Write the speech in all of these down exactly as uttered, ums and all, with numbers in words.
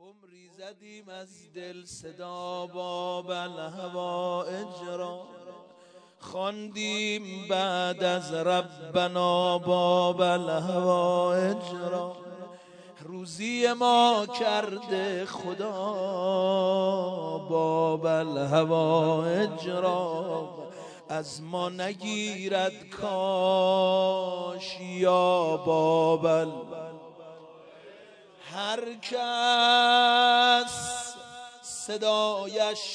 عمری زدیم از دل صدا باب الهوائج را، خواندیم بعد از ربنا باب الهوائج را. روزی ما کرده خدا باب الهوائج را، از ما نگیرد کاش یا باب الهوائج. هر کس صدایش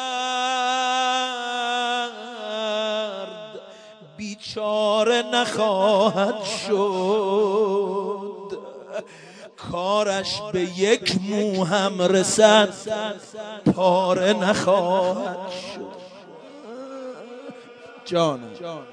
کرد بیچاره نخواهد شد، کارش به یک مو هم رسد پاره نخواهد شد. جانم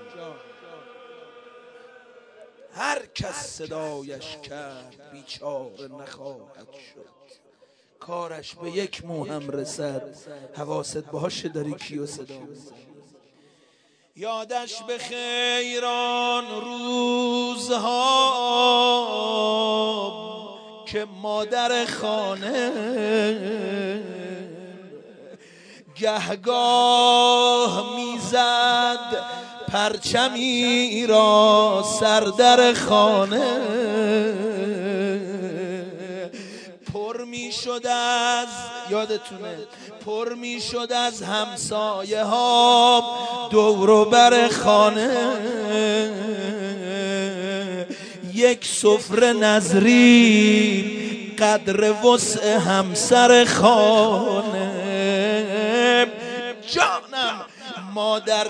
هر کس صدایش کرد بیچاره نخواهد شد، کارش به یک مو هم رسد. حواست باشه داری کیو صدا میزنی. یادش به خیران روزها که مادر خانه گهگاه میزد پرچمی را سر در خانه، پر می شد از یادتونه پر می شد از همسایه ها دور و بر خانه، یک سفره نظری قدر وسع همسر خانه. جانم مادر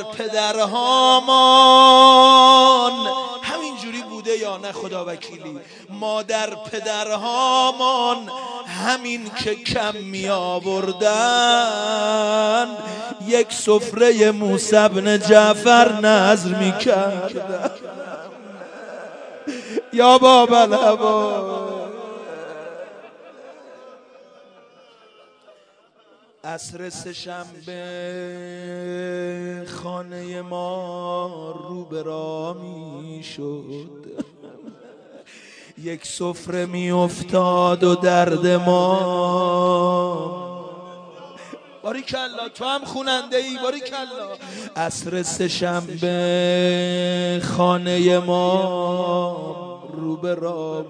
پدرهامان همینجوری بوده یا نه خدا وکیلی؟ مادر پدرهامان همین که کم می آوردن یک سفره موسی بن جعفر نذر می کردن یا باب الهوائج. عصر سه‌شنبه خانه ما رو به راه می شد، یک سفره می افتاد و درد ما. باریکلا تو هم خوننده ای، باریکلا. عصر سه‌شنبه خانه ما رو به راه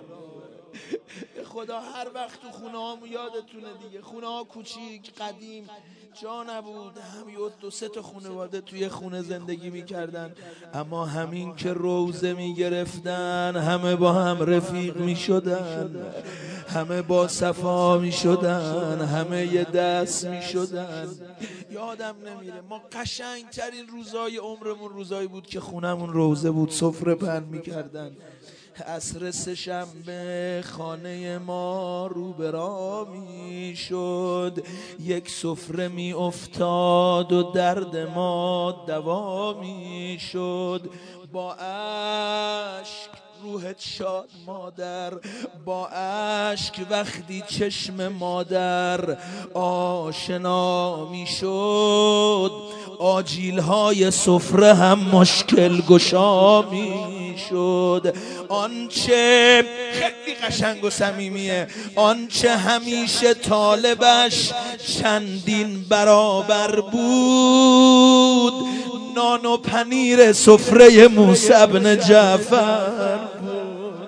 خدا. هر وقت تو خونه هامو یادتونه دیگه، خونه ها کوچیک قدیم جا نبود، هم دو سه تا خانواده توی خونه زندگی میکردن، اما همین که روزه میگرفتن همه با هم رفیق میشدن، همه با صفا میشدن، همه یه دست میشدن. یادم نمیره ما قشنگترین روزای عمرمون روزایی بود که خونمون روزه بود، سفره پهن میکردن. عصر سه‌شنبه خانه ما رو به راه می شد، یک سفره می افتاد و درد ما دوا می شد. با اشک روحت شاد مادر، با اشک وقتی چشم مادر آشنا می شد، آجیل های سفره هم مشکل گشا می شد. آنچه خیلی قشنگ و صمیمیه، آنچه همیشه طالبش چندین برابر بود، نان و پنیر سفره موسی بن جعفر بود.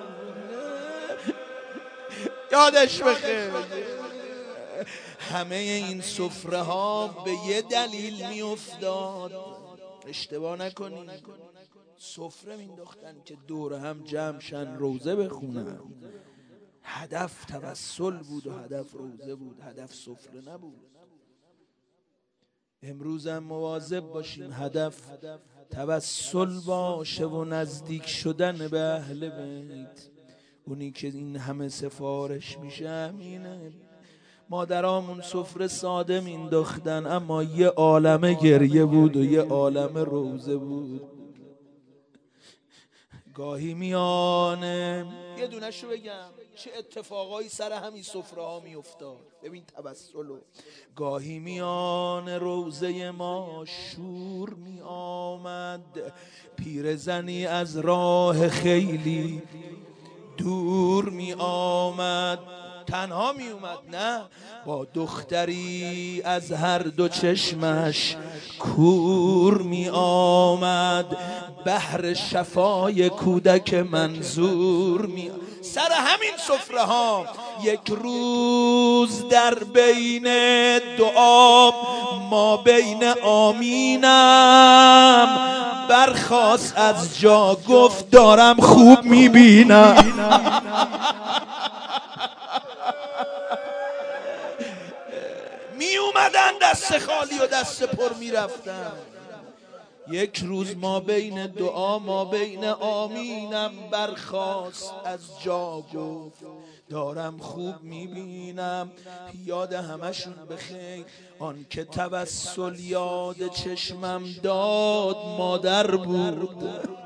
یادش بخیر. همه این سفره ها به یه دلیل می افتاد، اشتباه نکنید، سفره مینداختن که دور هم جمع شن روزه بخونن. هدف توسل بود و هدف روزه بود، هدف سفره نبود. امروز هم مواظب باشیم هدف توسل باشه و نزدیک شدن به اهل بیت. اونی که این همه سفارش میشه همینه. مادرامون سفره ساده مینداختن اما یه عالمه گریه بود و یه عالمه روزه بود. گاهی میانه یه دونشو بگم چه اتفاقایی سر همین سفره ها می افتاد. ببین توسلو. گاهی میان روزه ما شور می آمد، پیرزنی از راه خیلی دور می آمد، تنها می اومد، نه، با دختری از هر دو چشمش کور می آمد، بحر شفای کودک منظور می آمد. سر همین سفره ها یک روز در بین دعا ما بین آمینم برخاست از جا، گفت دارم خوب میبینم. می اومدن دست خالی و دست پر میرفتن. یک روز ما بین دعا ما بین آمینم برخاست از جا، گفت دارم خوب میبینم. یاد همشون بخیر آن که توسل یاد چشمم داد مادر بود.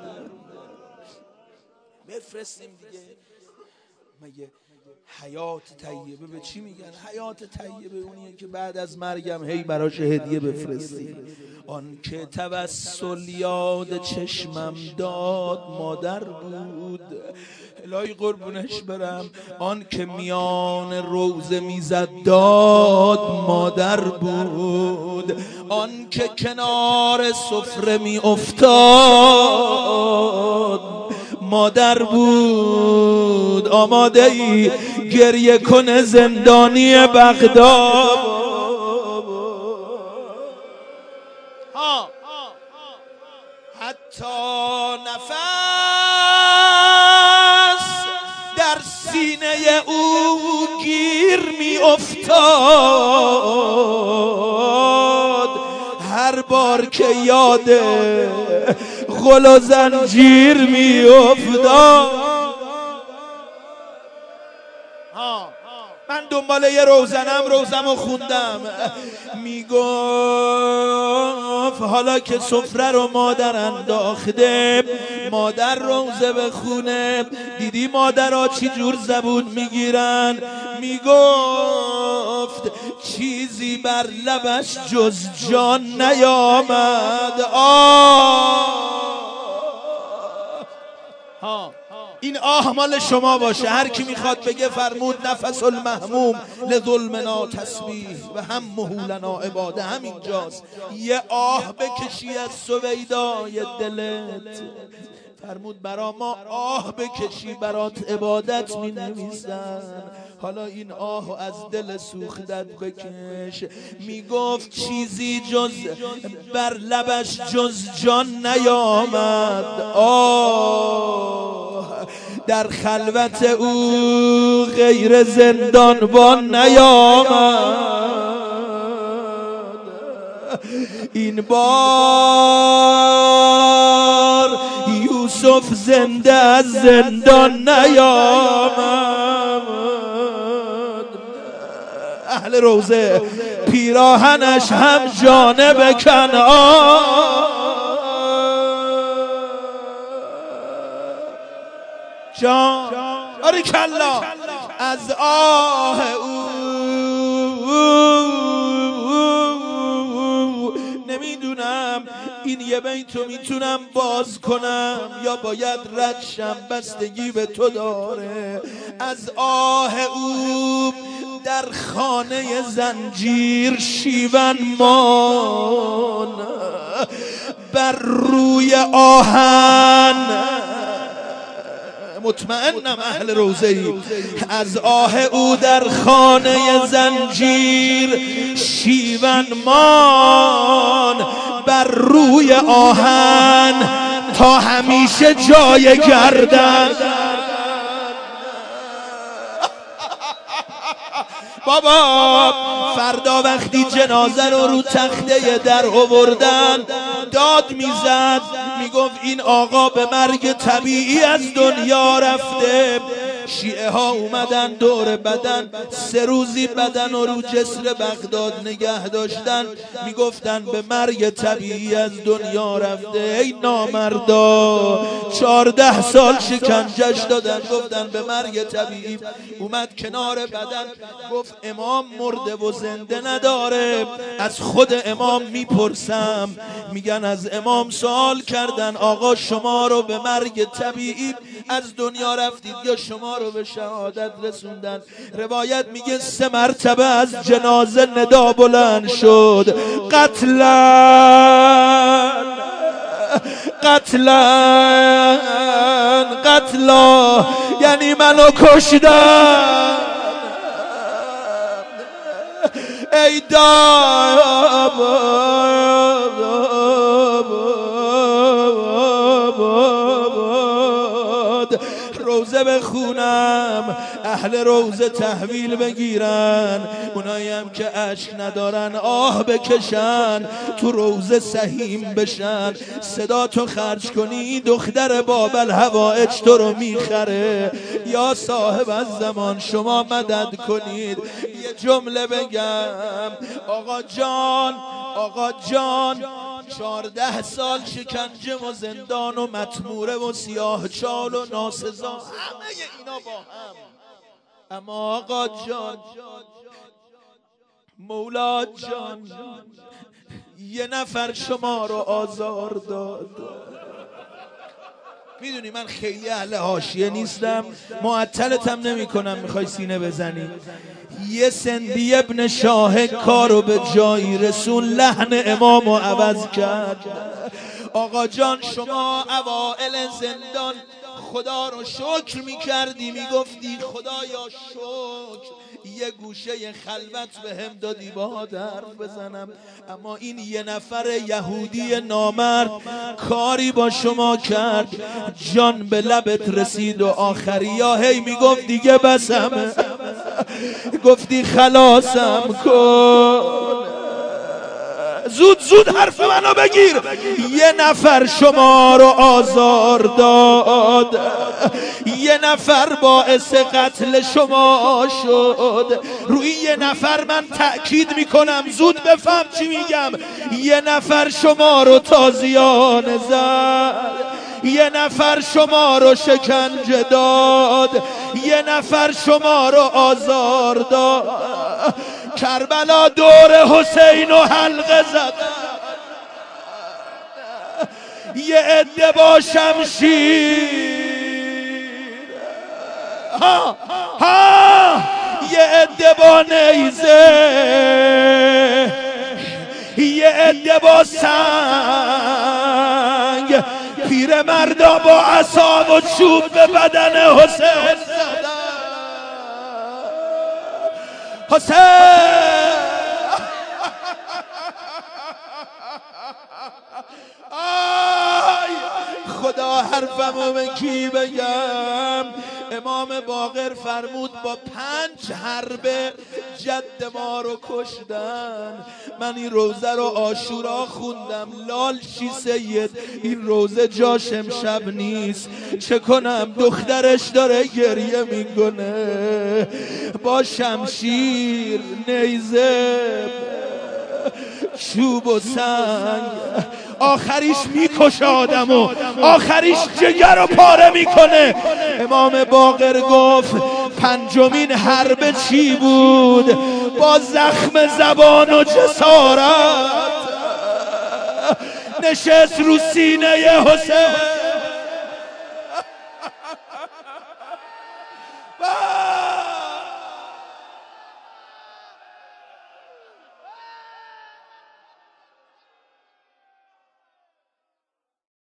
بفرستیم دیگه. مگه حیات طیبه به چی میگن؟ حیات طیبه اونیه که بعد از مرگم هی براش هدیه بفرستی. آن که توسل یاد چشمم داد مادر بود. الهی قربونش برم. آن که میان روزه میزد داد مادر بود. آن که کنار سفره می افتاد مادر بود. آماده ای گریه کنه زندانی بغداد. ها حتی نفس در سینه او گیر می افتاد هر بار که یاد غل و زنجیر می افتاد. من دنبال یه روزنم روزمو خوندم، میگفت حالا که سفره رو مادر انداخته، مادر روزه بخونه، دیدی مادرها چی جور زبون میگیرن؟ میگفت چیزی بر لبش جز جان نیامد. آه ها این آه مال شما باشه. هر کی میخواد بگه فرمود نفس المهموم لظلمنا تسبیح و هم مهولنا عباده. همینجاست. یه آه بکشی از سویدای دلت. فرمود برا ما آه بکشی برات عبادت می نویسن. حالا این آه از دل سوختت بکش. می گفت چیزی جز بر لبش جز جان نیامد. آه در خلوت او غیر زندانبان نیامد. این بار یوسف زنده از زندان نیامد. اهل روزه پیراهنش هم جانب کنعان. جان آری کلا از آه او. نمیدونم این یه بیتو میتونم باز کنم یا باید رد شم، بستگی به تو داره. از آه او در خانه زنجیر شیون مان بر روی آهن. مطمئنم اهل روزه‌ای. از آه او در خانه زنجیر شیون مان بر روی آهن تا همیشه جای گردن. بابا فردا وقتی جنازه رو رو تخته در آوردن داد میزد، میگفت این آقا به مرگ طبیعی از دنیا رفته. شیعه ها اومدن دور بدن سه روزی بدن و رو جسر بغداد نگه داشتن، میگفتن به مرگ طبیعی از دنیا رفته. ای نامردا چارده سال شکنجش دادن، گفتن به مرگ طبیعی. اومد کنار بدن گفت امام مرده و زنده نداره. از خود امام میپرسم، میگن از امام سوال کردن آقا شما رو به مرگ طبیعی از دنیا رفتید یا شما رو به شهادت رسوندن. روایت میگه سه مرتبه از جنازه ندا بلند شد قتلن قتلن قتلا، یعنی منو کشتن. ای داب روزه بخونم، اهل روزه تحویل بگیرن، اونایی هم که اشک ندارن آه بکشن، تو روزه سهیم بشن. صدا تو خرج کنی دختر بابل هوایج تو رو میخره. یا صاحب از زمان شما مدد کنید. یه جمله بگم آقا جان، آقا جان چهارده سال شکنجه و زندان و مطموره و سیاه چال و ناسزا، همه اینا با هم. اما آقا جان، مولا جان، یه نفر شما رو آزار داد. میدونی من خیلی اهل حاشیه نیستم، معطلتم نمی کنم، میخوای سینه بزنی. یه سندی ابن شاه کارو به جایی رسون، لحن امامو عوض کرد. آقا جان شما اوائل زندان خدا رو شکر میکردی، میگفتی خدایا شکر یه گوشه خلوت به هم دادی با حرف بزنم. اما این یه نفر یهودی نامرد کاری با شما کرد، جان به لبت رسید و آخری یا هی میگفت دیگه بسمه، گفتی خلاصم کن. زود زود حرف منو بگیر. یه نفر شما رو آزار داد، یه نفر باعث قتل شما شد. روی یه نفر من تأکید میکنم، زود بفهم چی میگم. یه نفر شما رو تازیانه زد، یه نفر شما رو شکنجه داد، یه نفر شما رو آزار داد. کربلا دور حسین و حلقه زد، یه عده با شمشیر، ها ها یه عده با نیزه، یه عده با سنگ، پیر مردا با عصا و چوب به بدن حسین زدن. حسین آی خدا حرفمو به کی بگم؟ امام باقر فرمود با پنج حربه جد ما رو کشتن. من این روزه رو عاشورا خوندم، لال چی سید این روزه جاش امشب نیست. چه کنم دخترش داره گریه میکنه با شمشیر، نیزه، چوب و سنگ. آخریش میکشه آدمو، آخریش جگر رو پاره میکنه. امام باقر گفت پنجمین حرب چی بود؟ با زخم زبان و جسارت نشست رو سینه حسین.